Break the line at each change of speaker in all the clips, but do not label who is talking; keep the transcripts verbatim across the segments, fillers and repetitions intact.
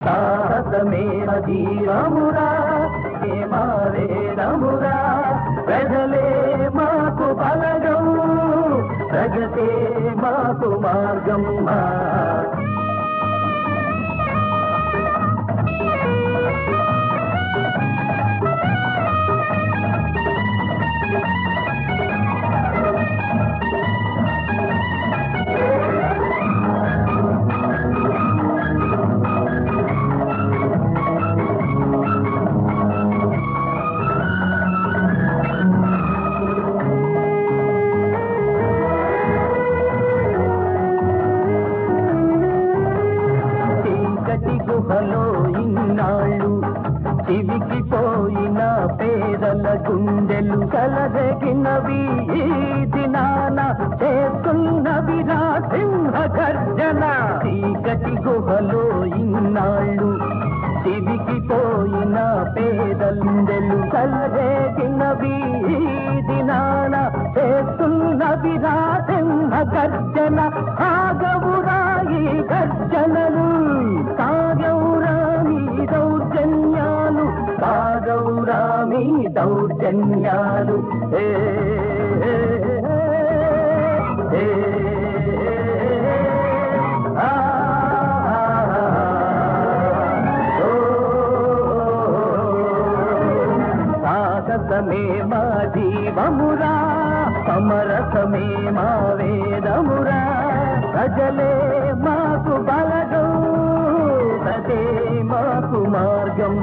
సాహసమే జీవమురా వేదమురా ప్రజలే మాకు బలగం ప్రగతే మాకు మార్గం గుహలో ఇన్నాళ్ళు చివికిపోయిన పేదల గుండెలు కలదగినవి ఈ దినాన చేస్తున్నవి నా సింహ గర్జన చీకటి గుహలో ఇన్నాళ్ళు చివికిపోయిన పేదలుండెలు కలదగినవి ఈ దినాన చేస్తున్నవి నా సింహ గర్జన ఆగవురా ఈ గర్జనలు కాగౌరామి దౌర్జన్యాలు కాగౌరామి దౌర్జన్యాలు ఏ సాహసమే మా జీవమురా సమరసమే మా వేదమురా ప్రజలే మాకు బలగం ప్రజే మాకు మార్గం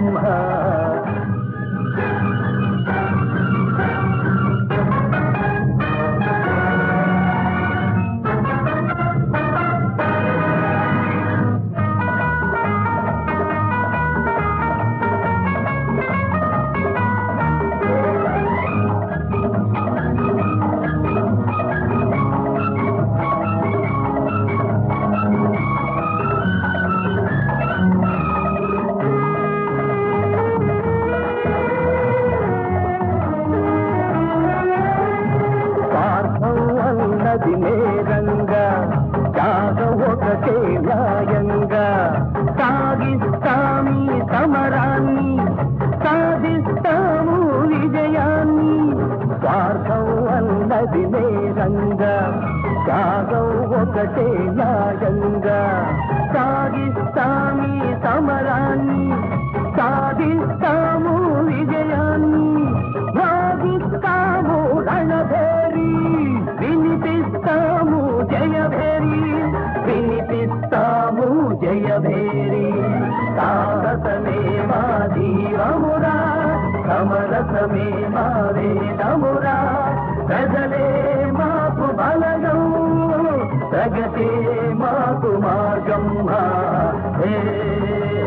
అన్నది నేరంగా కాగ ఒకటే న్యాయంగా సాగిస్తామీ సమరాన్ని సాధిస్తాము విజయాన్ని స్వార్థం అన్నది నేరంగా కాగ ఒకటే న్యాయంగా సాగిస్తామీ సమరాన్ని సాధిస్తాము విజయాన్ని భావిస్తాము రణభేరి వినిపిస్తాము జయభేరి వినిపిస్తాము జయభేరి సాహసమే మా జీవమురా సమరసమే మా వేదమురా ప్రజలే మాకు బలగం ప్రగతే మాకు మార్గం హే